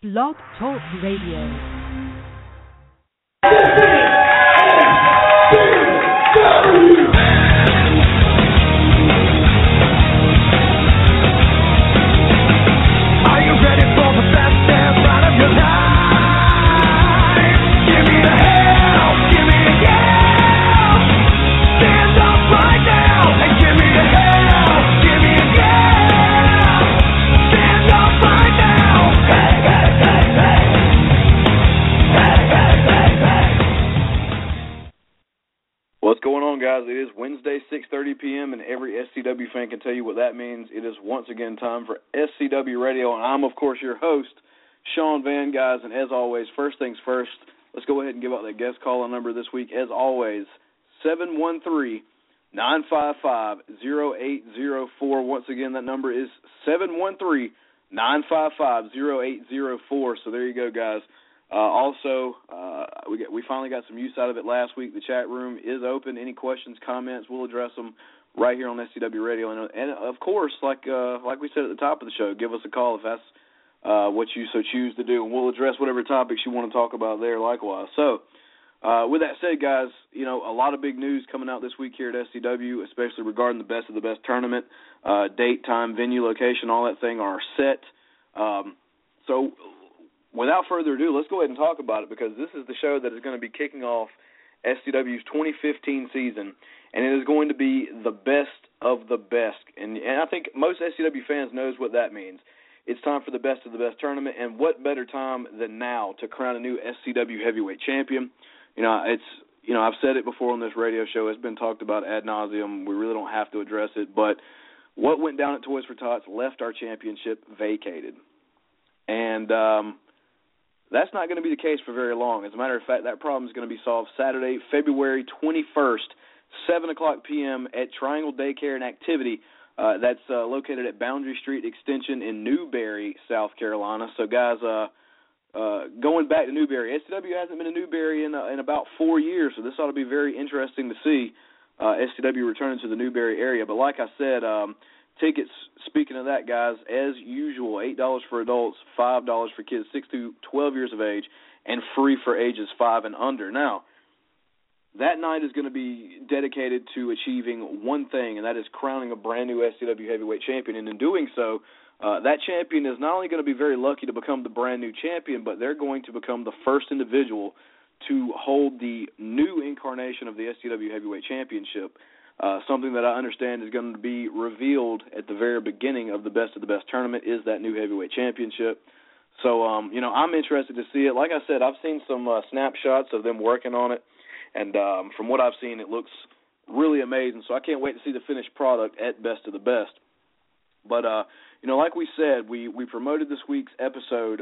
Blog Talk Radio. What's going on, guys? It is Wednesday, 6:30 p.m., and every SCW fan can tell you what that means. It is once again time for SCW Radio, and I'm, of course, your host, Sean Van, guys. And as always, first things first, let's go ahead and give out that guest call-in number this week. As always, 713-955-0804. Once again, that number is 713-955-0804. So there you go, guys. We finally got some use out of it last week. The chat room is open. Any questions, comments, we'll address them right here on SCW Radio. And of course, like we said at the top of the show, give us a call if that's what you so choose to do, and we'll address whatever topics you want to talk about there likewise. So with that said, guys, a lot of big news coming out this week here at SCW, especially regarding the Best of the Best tournament. Date, time, venue, location, all that thing are set. So without further ado, let's go ahead and talk about it, because this is the show that is going to be kicking off SCW's 2015 season, and it is going to be the best of the best. And I think most SCW fans knows what that means. It's time for the Best of the Best tournament, and what better time than now to crown a new SCW heavyweight champion? I've said it before on this radio show. It's been talked about ad nauseum. We really don't have to address it, but what went down at Toys for Tots left our championship vacated. And that's not going to be the case for very long. As a matter of fact, that problem is going to be solved Saturday, February 21st, 7 o'clock p.m. at Triangle Daycare and Activity. That's located at Boundary Street Extension in Newberry, South Carolina. So, guys, going back to Newberry, SCW hasn't been to Newberry in about 4 years, so this ought to be very interesting to see SCW returning to the Newberry area. But like I said, tickets, speaking of that, guys, as usual, $8 for adults, $5 for kids 6 to 12 years of age, and free for ages 5 and under. Now, that night is going to be dedicated to achieving one thing, and that is crowning a brand-new SCW heavyweight champion. And in doing so, that champion is not only going to be very lucky to become the brand-new champion, but they're going to become the first individual to hold the new incarnation of the SCW heavyweight championship. Something that I understand is going to be revealed at the very beginning of the Best of the Best tournament is that new heavyweight championship. So, I'm interested to see it. Like I said, I've seen some snapshots of them working on it, and from what I've seen, it looks really amazing. So I can't wait to see the finished product at Best of the Best. But, like we said, we promoted this week's episode,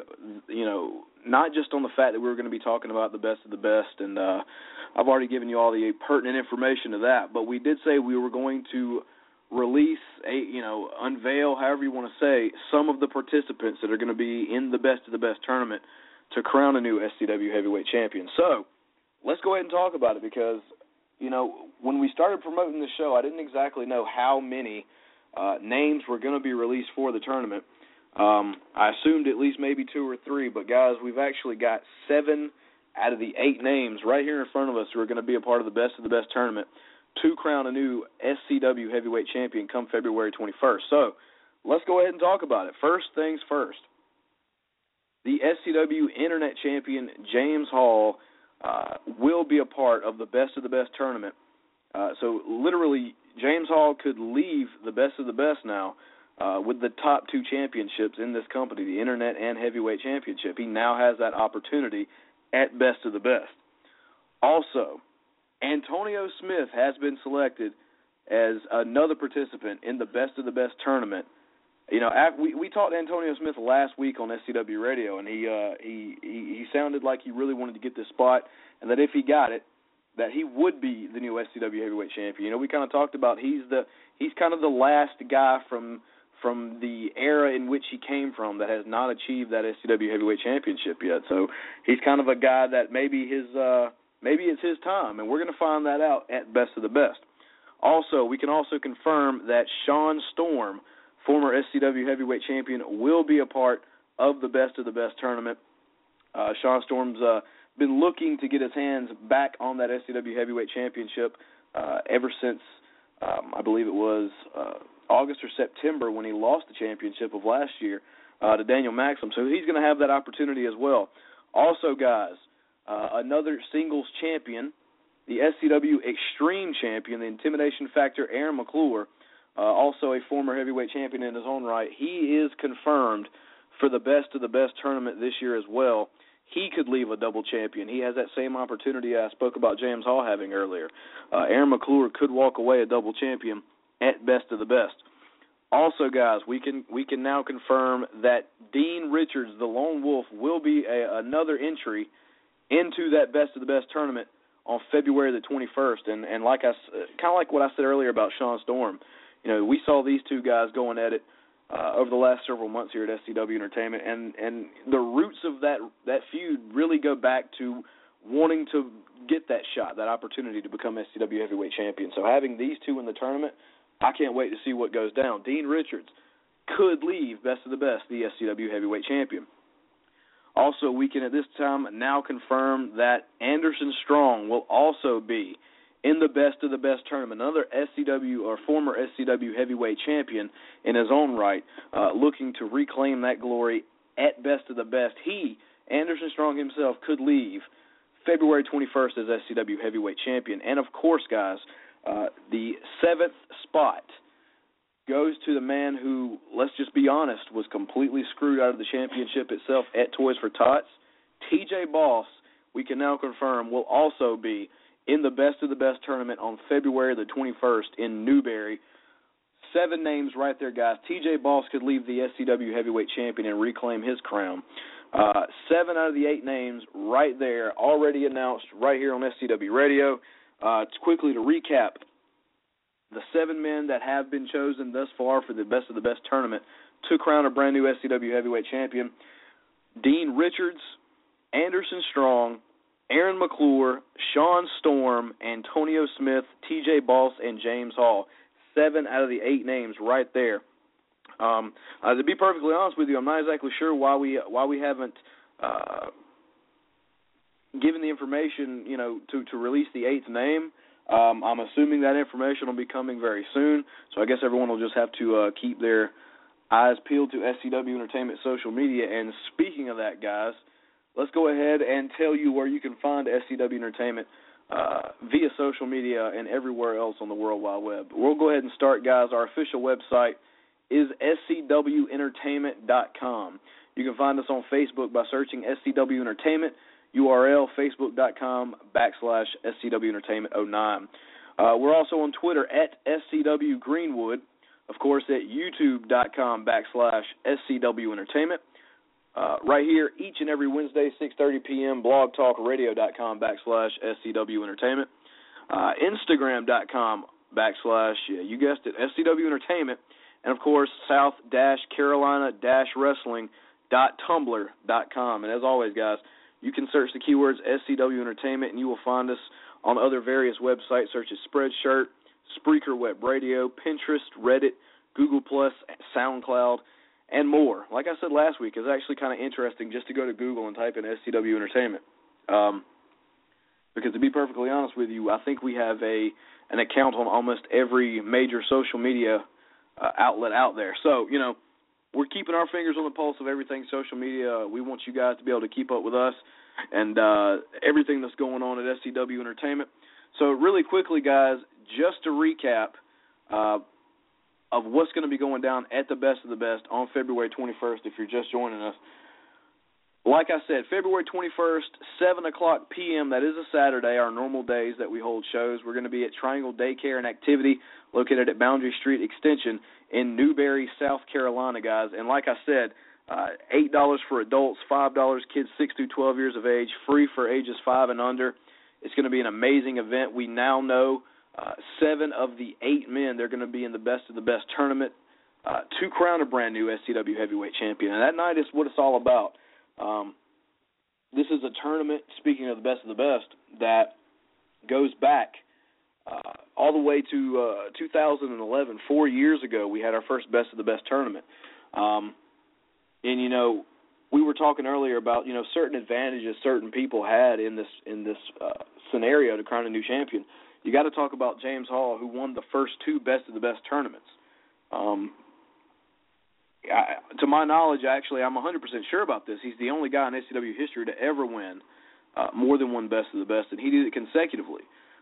not just on the fact that we were going to be talking about the Best of the Best, and I've already given you all the pertinent information to that, but we did say we were going to release, unveil, however you want to say, some of the participants that are going to be in the Best of the Best tournament to crown a new SCW heavyweight champion. So let's go ahead and talk about it, because, when we started promoting the show, I didn't exactly know how many names were going to be released for the tournament. I assumed at least maybe 2 or 3, but guys, we've actually got 7 out of the 8 names right here in front of us who are going to be a part of the Best of the Best tournament to crown a new SCW heavyweight champion come February 21st. So let's go ahead and talk about it. First things first, the SCW Internet Champion James Hall will be a part of the Best of the Best tournament. So literally, James Hall could leave the Best of the Best now with the top 2 championships in this company, the Internet and Heavyweight Championship. He now has that opportunity at Best of the Best. Also, Antonio Smith has been selected as another participant in the Best of the Best tournament. We talked to Antonio Smith last week on SCW Radio, and he sounded like he really wanted to get this spot, and that if he got it, that he would be the new SCW heavyweight champion. We kind of talked about he's kind of the last guy from the era in which he came from that has not achieved that SCW heavyweight championship yet. So he's kind of a guy that maybe it's his time, and we're going to find that out at Best of the Best. Also, we can also confirm that Sean Storm, former SCW heavyweight champion, will be a part of the best tournament. Sean Storm's been looking to get his hands back on that SCW Heavyweight Championship ever since, I believe it was August or September when he lost the championship of last year to Daniel Maxim. So he's going to have that opportunity as well. Also, guys, another singles champion, the SCW Extreme Champion, the Intimidation Factor, Aaron McClure, also a former heavyweight champion in his own right. He is confirmed for the best of the best tournament this year as well. He could leave a double champion. He has that same opportunity I spoke about James Hall having earlier. Aaron McClure could walk away a double champion at best of the best. Also, guys, we can now confirm that Dean Richards, the Lone Wolf, will be another entry into that best of the best tournament on February the 21st. And like kind of like what I said earlier about Sean Storm, we saw these two guys going at it over the last several months here at SCW Entertainment, and the roots of that feud really go back to wanting to get that shot, that opportunity to become SCW Heavyweight Champion. So having these two in the tournament, I can't wait to see what goes down. Dean Richards could leave best of the best, the SCW Heavyweight Champion. Also, we can at this time now confirm that Anderson Strong will also be in the best of the best tournament, another SCW or former SCW Heavyweight Champion in his own right, looking to reclaim that glory at best of the best. He, Anderson Strong himself, could leave February 21st as SCW Heavyweight Champion. And, of course, guys, the 7th spot goes to the man who, let's just be honest, was completely screwed out of the championship itself at Toys for Tots. TJ Boss, we can now confirm, will also be in the best of the best tournament on February the 21st in Newberry. 7 names right there, guys. TJ Boss could leave the SCW Heavyweight Champion and reclaim his crown. 7 out of the 8 names right there, already announced right here on SCW Radio. Quickly to recap, the 7 men that have been chosen thus far for the best of the best tournament to crown a brand new SCW Heavyweight Champion: Dean Richards, Anderson Strong, Aaron McClure, Sean Storm, Antonio Smith, TJ Boss, and James Hall. 7 out of the 8 names right there. To be perfectly honest with you, I'm not exactly sure why we haven't given the information, to release the 8th name. I'm assuming that information will be coming very soon, so I guess everyone will just have to keep their eyes peeled to SCW Entertainment social media. And speaking of that, guys, let's go ahead and tell you where you can find SCW Entertainment via social media and everywhere else on the World Wide Web. We'll go ahead and start, guys. Our official website is scwentertainment.com. You can find us on Facebook by searching SCW Entertainment, URL facebook.com/SCW Entertainment 09. We're also on Twitter at SCW Greenwood, of course at youtube.com/SCW Entertainment. Right here each and every Wednesday, 6:30 p.m., blogtalkradio.com/SCW Entertainment. Instagram.com/ you guessed it, SCW Entertainment. And, of course, South-Carolina-wrestling.tumblr.com. And, as always, guys, you can search the keywords SCW Entertainment, and you will find us on other various websites such as Spreadshirt, Spreaker Web Radio, Pinterest, Reddit, Google+, SoundCloud, and more. Like I said last week, it's actually kind of interesting just to go to Google and type in SCW Entertainment. Because to be perfectly honest with you, I think we have an account on almost every major social media outlet out there. So, we're keeping our fingers on the pulse of everything social media. We want you guys to be able to keep up with us and everything that's going on at SCW Entertainment. So really quickly, guys, just to recap of what's going to be going down at the best of the best on February 21st if you're just joining us. Like I said, February 21st, 7 o'clock p.m., that is a Saturday, our normal days that we hold shows. We're going to be at Triangle Daycare and Activity, located at Boundary Street Extension in Newberry, South Carolina, guys. And like I said, $8 for adults, $5 kids 6 through 12 years of age, free for ages 5 and under. It's going to be an amazing event. We now know 7 of the 8 men, they're going to be in the best of the best tournament to crown a brand new SCW Heavyweight Champion. And that night is what it's all about. This is a tournament, speaking of the best, that goes back all the way to 2011. 4 years ago, we had our first best of the best tournament. And, we were talking earlier about, certain advantages certain people had in this scenario to crown a new champion. You got to talk about James Hall, who won the first two best of the best tournaments. To my knowledge, actually, I'm 100% sure about this. He's the only guy in SCW history to ever win more than one best of the best, and he did it consecutively.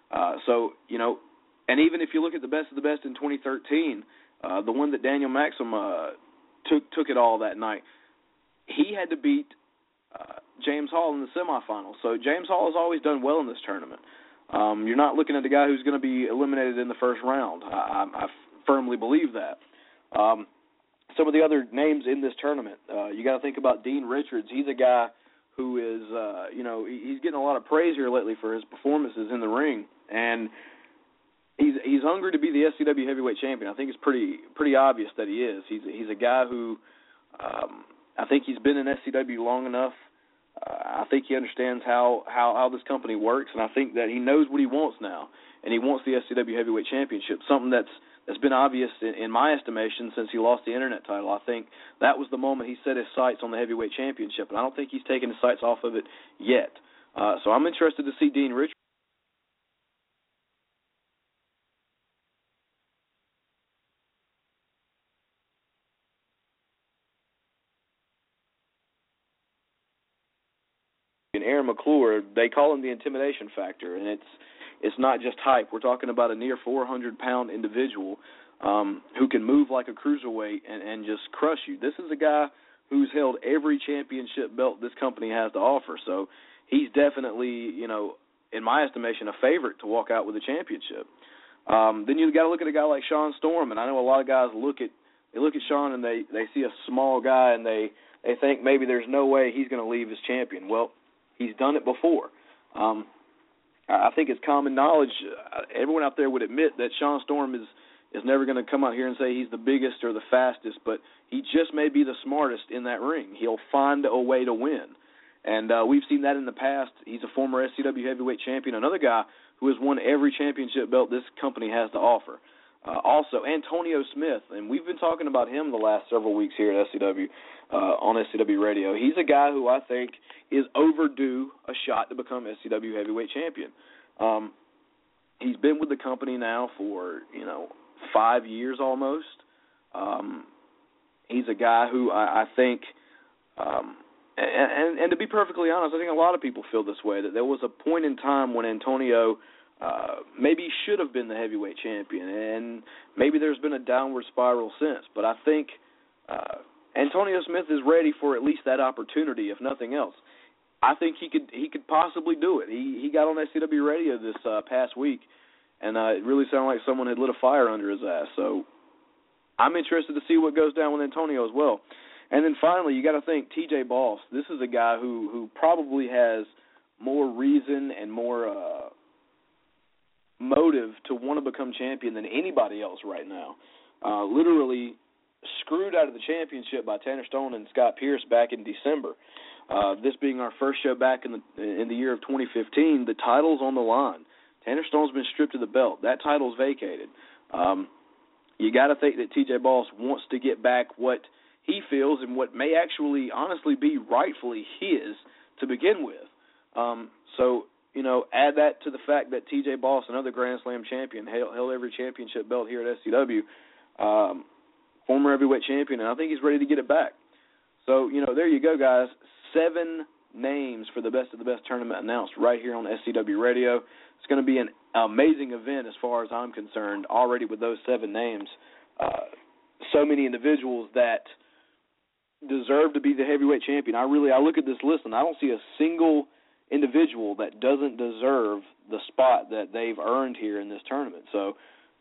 And even if you look at the best of the best in 2013, the one that Daniel Maxim took it all that night, he had to beat James Hall in the semifinals. So James Hall has always done well in this tournament. You're not looking at a guy who's going to be eliminated in the first round. I firmly believe that. Some of the other names in this tournament, you got to think about Dean Richards. He's a guy who is, he's getting a lot of praise here lately for his performances in the ring, and he's hungry to be the SCW heavyweight champion. I think it's pretty obvious that he is. He's a guy who, I think he's been in SCW long enough. I think he understands how this company works, and I think that he knows what he wants now, and he wants the SCW heavyweight championship, something that's been obvious in my estimation since he lost the internet title. I think that was the moment he set his sights on the heavyweight championship, and I don't think he's taken his sights off of it yet. So I'm interested to see Dean Richards. And Aaron McClure, they call him the intimidation factor, and it's not just hype. We're talking about a near 400-pound individual who can move like a cruiserweight and just crush you. This is a guy who's held every championship belt this company has to offer. So he's definitely, in my estimation, a favorite to walk out with a championship. Then you got to look at a guy like Sean Storm, and I know a lot of guys look at Sean and they see a small guy and they think maybe there's no way he's going to leave as champion. Well, he's done it before. I think it's common knowledge. Everyone out there would admit that Sean Storm is never going to come out here and say he's the biggest or the fastest, but he just may be the smartest in that ring. He'll find a way to win. And we've seen that in the past. He's a former SCW heavyweight champion, another guy who has won every championship belt this company has to offer. Also, Antonio Smith, and we've been talking about him the last several weeks here at SCW, on SCW Radio. He's a guy who I think is overdue a shot to become SCW heavyweight champion. He's been with the company now for, 5 years almost. He's a guy who I think, and to be perfectly honest, I think a lot of people feel this way, that there was a point in time when Antonio maybe should have been the heavyweight champion, and maybe there's been a downward spiral since. But I think Antonio Smith is ready for at least that opportunity, if nothing else. I think he could possibly do it. He got on SCW Radio this past week, and it really sounded like someone had lit a fire under his ass. So I'm interested to see what goes down with Antonio as well. And then finally, you got to think TJ Boss. This is a guy who probably has more reason and more motive to want to become champion than anybody else right now. Literally screwed out of the championship by Tanner Stone and Scott Pierce back in December. This being our first show back in the year of 2015, the title's on the line. Tanner Stone's been stripped of the belt. That title's vacated. You got to think that TJ Boss wants to get back what he feels and what may actually honestly be rightfully his to begin with. So, add that to the fact that TJ Boss, another Grand Slam champion, held every championship belt here at SCW, former heavyweight champion, and I think he's ready to get it back. So, there you go, guys. 7 names for the best of the best tournament announced right here on SCW Radio. It's going to be an amazing event as far as I'm concerned, already with those 7 names. So many individuals that deserve to be the heavyweight champion. I look at this list, and I don't see a single individual that doesn't deserve the spot that they've earned here in this tournament. So,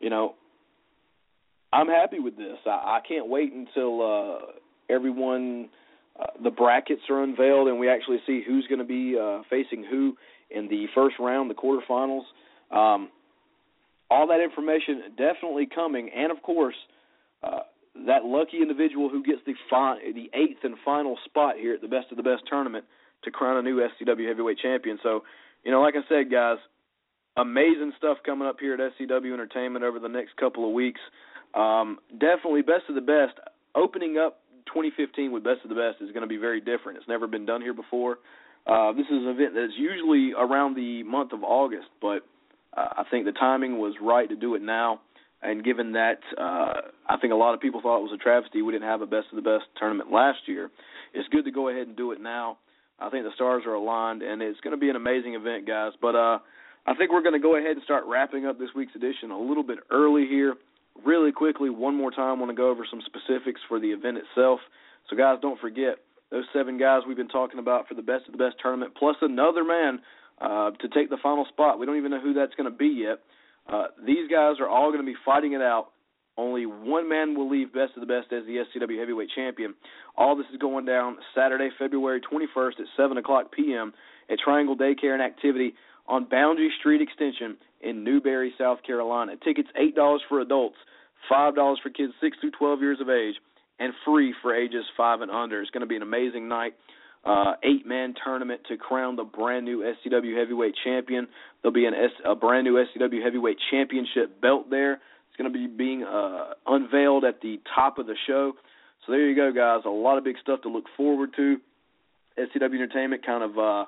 I'm happy with this. I can't wait until everyone, the brackets are unveiled and we actually see who's going to be facing who in the first round, the quarterfinals. All that information definitely coming, and of course, that lucky individual who gets the 8th and final spot here at the Best of the Best tournament to crown a new SCW heavyweight champion. So, like I said, guys, amazing stuff coming up here at SCW Entertainment over the next couple of weeks. Definitely Best of the Best opening up 2015 with Best of the Best is going to be very different. It's never been done here before. This is an event that's usually around the month of August, but I think the timing was right to do it now. And given that I think a lot of people thought it was a travesty we didn't have a Best of the Best tournament last year, it's good to go ahead and do it now. I think the stars are aligned, and it's going to be an amazing event, guys. But I think we're going to go ahead and start wrapping up this week's edition a little bit early here. Really quickly, one more time, I want to go over some specifics for the event itself. So, guys, don't forget, those 7 guys we've been talking about for the Best of the Best tournament, plus another man to take the final spot. We don't even know who that's going to be yet. These guys are all going to be fighting it out. Only one man will leave Best of the Best as the SCW Heavyweight Champion. All this is going down Saturday, February 21st at 7 o'clock p.m. at Triangle Daycare and Activity on Boundary Street Extension in Newberry, South Carolina. Tickets $8 for adults, $5 for kids 6 through 12 years of age, and free for ages 5 and under. It's going to be an amazing night. 8-man tournament to crown the brand-new SCW Heavyweight Champion. There'll be a brand-new SCW Heavyweight Championship belt there. It's going to be being unveiled at the top of the show. So there you go, guys. A lot of big stuff to look forward to. SCW Entertainment kind of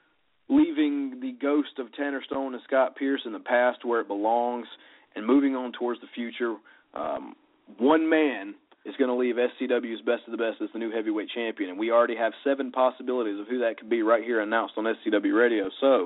leaving the ghost of Tanner Stone and Scott Pierce in the past where it belongs and moving on towards the future. One man is going to leave SCW's Best of the Best as the new heavyweight champion, and we already have 7 possibilities of who that could be right here announced on SCW Radio. So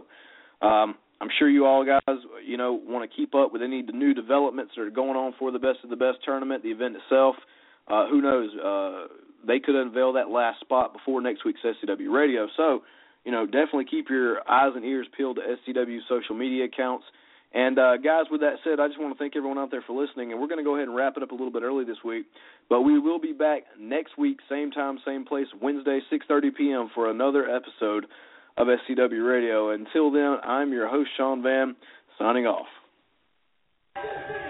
I'm sure you all guys, want to keep up with any of the new developments that are going on for the Best of the Best tournament, the event itself. Who knows? They could unveil that last spot before next week's SCW Radio. So, definitely keep your eyes and ears peeled to SCW social media accounts. And, guys, with that said, I just want to thank everyone out there for listening, and we're going to go ahead and wrap it up a little bit early this week. But we will be back next week, same time, same place, Wednesday, 6:30 p.m. for another episode of SCW Radio. Until then, I'm your host, Sean Van, signing off.